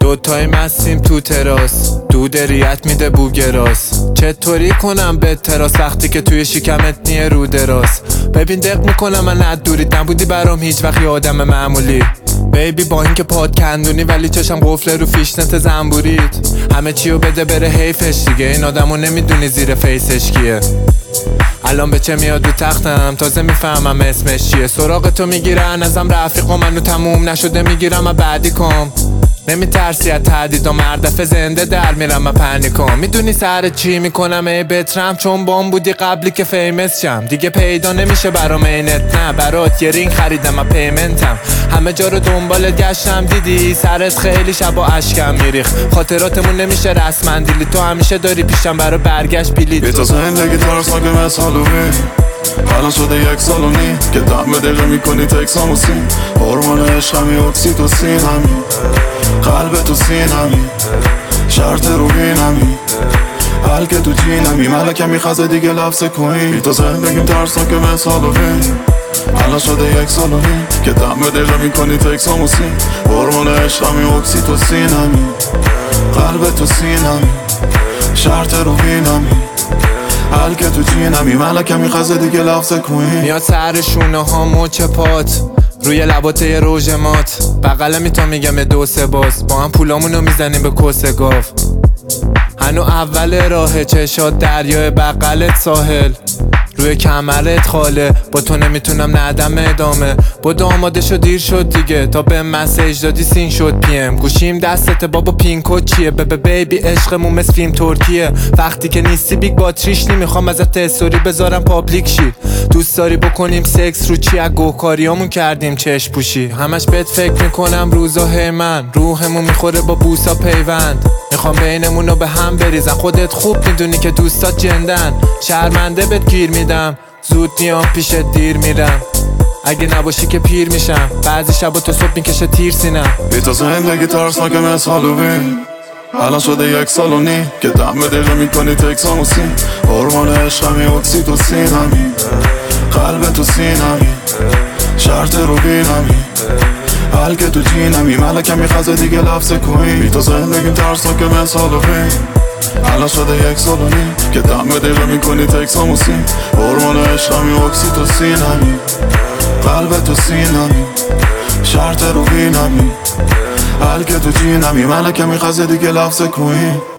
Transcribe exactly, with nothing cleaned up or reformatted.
دوتای مستیم تو تراس، دود ریت میده بوگراس. چطوری کنم به تراس وقتی که توی شکمت نیه رو دراز. ببین دق میکنم من از دوری نبودی برام هیچ وقت یه آدم معمولی. بیبی با اینکه پاد کندونی ولی چشم قفله رو فیشنت زنبوریت. همه چیو بده بره حیفش دیگه، این آدمو نمیدونی زیر فیسش کیه. الان به چه میاد رو تختم تازه میفهمم اسمش چیه. سراغ تو میگیرن ازم رفیقا، منو تموم نشده میگیرم و بعدی کام. نمیترسی از تهدیدا مردفه زنده در میرم و پنیکم. میدونی سر چی میکنم ای بترم، چون بام بودی قبلی که فیمس شم. دیگه پیدا نمیشه برام اینت، نه برات یه رینگ خریدم و پیمنتم. همه جا رو دنبالت گشتم دیدی، سرت خیلی شبا اشکم میریخ. خاطراتمون نمیشه رسما دیلی، تو همیشه داری پیشم برای برگشت بلیط. بی تو زندگی ترسناک مثل هالووین، الان شده یک سال و نیم که دم به دقیقه میکنی تکساموسین. هورمون عشقمی اکسیتوسین همین، قلب تو سینمی، شرط رو بینمی، حل که تو جینمی. ملکه میخوازه دیگه لفظ کنی. بی تو زندگیم ترسناک مثل هالووین، الان شده یک سال و نیم که دم به دقیقه میکنی تکساموسین. هورمون عشقمی اکسیتوسین همین، قلب تو سینمی، شرط رو بینمی، حل که تو جینمی. ملکه میخوازه دیگه لفظ کنی. میاد سر شونه ها مچ پات، روی لبات یه روژ مات. بغله می تو میگم دو سه باز، با هم پولامونو میزنیم به کس گاف. هنو اول راه چشات دریای بغلت ساحل، روی کمرت خاله. با تو نمیتونم ندم ادامه، با آماده شد دیر شد دیگه. تا به مسیج دادی سین شد پیم، گوشیم دستته بابا پینکو چیه. ببه بیبی عشقمون مثل فیلم ترکیه. وقتی که نیستی بیگ باتریش نمیخوام ازت استوری بذارم پابلیک شی. دوست داری بکنیم سکس رو چی، از گوکاریامون کردیم چشم پوشی. همش بهت فکر میکنم روزای من، روحمون میخوره با بوسا پیوند. میخوام بینمونو به هم بریزم، خودت خوب میدونی که دوستات جندن. شرمنده بهت گیر میدم، زود میام پیشت دیر میرم. اگه نباشی که پیر میشم، بعضی شبا تو صبح میکشه تیر سینم. بی تو زندگی ترسناک مثل هالووین، الان شده یک سال و نیم که دم به دقیقه میکنی تکساموسین. هورمون عشقمی اکسیتوسین همین، قلب تو سینمی، شرط رو بینمی، حل که تو جینمی. ملکه میخوازه دیگه لفظ کنی. بی تو زندگیم ترسناک مثل هالووین، الان شده یک سال و نیم که دم به دقیقه میکنی تکساموسین. هورمون عشقمی اکسیتوسین همین، قلب تو سینمی، شرط رو بینمی، حل که تو جینمی. ملکه میخوازه دیگه لفظ کنی.